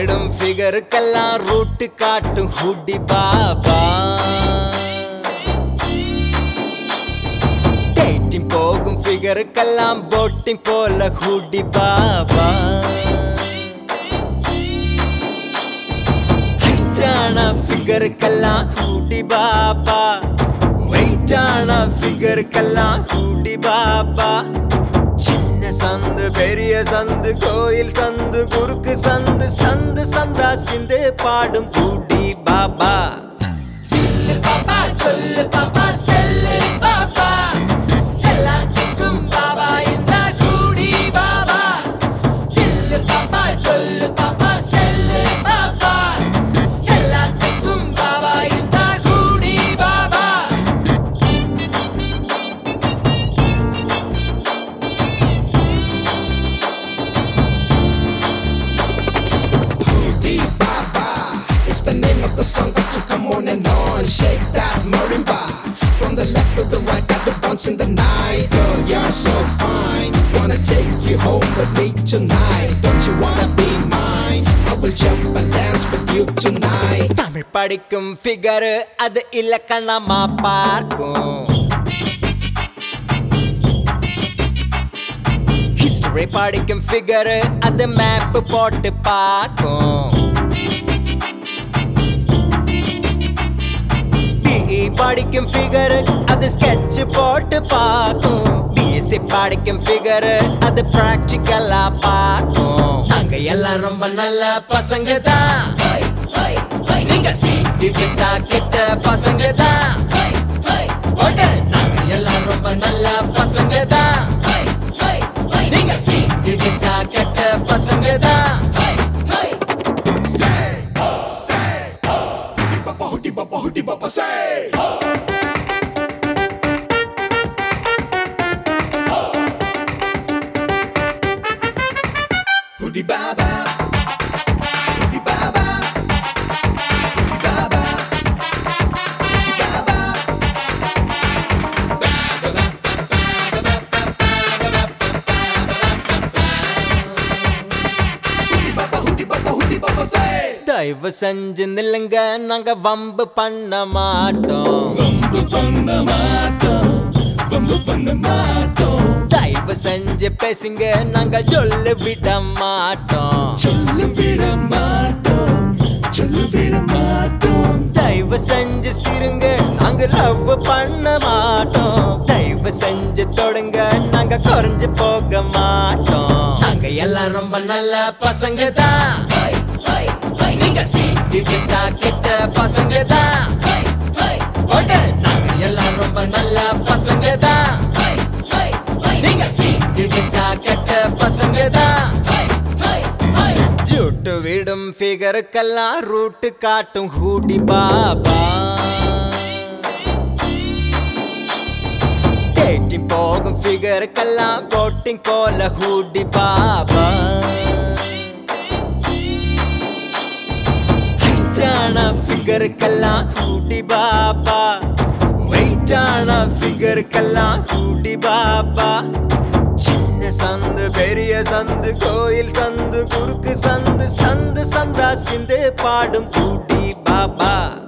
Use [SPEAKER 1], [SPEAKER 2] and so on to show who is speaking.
[SPEAKER 1] விடும் ஃபிகருக்கெல்லாம் ரூட்டு காட்டும் ஹூடி பாபா. டேட்டிங் போகும் ஃபிகருக்கெல்லாம் போட்டிங் போல ஹூடி பாபா. ஹைட்டான ஃபிகருக்கெல்லாம் ஹூடி பாபா. வெயிட்டான ஃபிகருக்கெல்லாம் ஹூடி பாபா. சந்து பெரிய சந்து கோயில் சந்து குறுக்கு சந்து சந்து சந்தா சிந்து பாடும் ஹூடி பாபா. சொல்லு பாபா சொல்லு பாபா சொல்லு பாபா, எல்லாத்துக்கும் பாபா இந்த ஹூடி பாபா. சொல்லு பாபா சொல்லு பாபா சொல்லு பாபா, எல்லாத்துக்கும் பாபா இந்த hoodie Baba.
[SPEAKER 2] Song that you come on and on, shake that marimba. From the left to the right, got the bounce in the night. Girl, you're so fine, wanna take you home with me tonight. Don't you wanna be mine? I will jump and dance with you tonight.
[SPEAKER 1] Tamil படிக்கும் figure அது இலக்கணமா பார்க்கும். History படிக்கும் figure அது map போட்டு பார்க்கும். படிக்கும் figure அது sketch போட்டு பார்க்கும். பிஎஸ்சி படிக்கும் ஃபிகர் அது பிராக்டிகலா பார்க்கும். அங்க எல்லாம் ரொம்ப நல்ல பசங்க தான், நீங்க சீட்டி விட்டா கிட்ட பசங்க தான். நாங்க எல்லாம் ரொம்ப நல்ல பசங்க தான், நீங்க சீட்டி விட்டா கிட்ட பசங்க தான்.
[SPEAKER 2] Hoodie Baba say. Hoodie Baba, Hoodie Baba, Hoodie Baba, Hoodie Baba. Hoodie Baba, Hoodie Baba, Hoodie Baba say.
[SPEAKER 1] தயவு செஞ்சு நில்லுங்க, நாங்க வம்பு பண்ண மாட்டோம்.
[SPEAKER 2] வம்பு பண்ண மாட்டோம், வம்பு பண்ண மாட்டோம்.
[SPEAKER 1] தயவு செஞ்சு பேசுங்க, நாங்க சொல்ல விட மாட்டோம்.
[SPEAKER 2] சொல்ல விட மாட்டோம், சொல்ல விட மாட்டோம்.
[SPEAKER 1] தயவு செஞ்சு சிறுங்க, நாங்க லவ் பண்ண மாட்டோம். தயவு செஞ்சு தொடுங்க, நாங்க குறைஞ்சு போக மாட்டோம். நாங்க எல்லாம் ரொம்ப நல்ல பசங்க தான், நீங்க சீட்டி விட்டா கிட்ட பசங்க தான். நாங்க எல்லாம் ரொம்ப நல்ல பசங்க தான், நீங்க சீட்டி விட்டா கெட்ட பசங்க தான். ஜூட்டு விடும் ஃபிகருக்கெல்லாம் ரூட்டு காட்டும் ஹூடி பாபா. டேட்டிங் போகும் ஃபிகருக்கெல்லாம் போட்டிங் போல ஹூடி பாபா. ஹைட்டான ஃபிகருக்கெல்லாம் ஹூடி பாபா. வெயிட்டான ஃபிகருக்கெல்லாம் ஹூடி பாபா. சின்ன சந்து பெரிய சந்து கோயில் சந்து குறுக்கு சந்து சந்து சந்தா சிந்து பாடும் ஹூடி பாபா.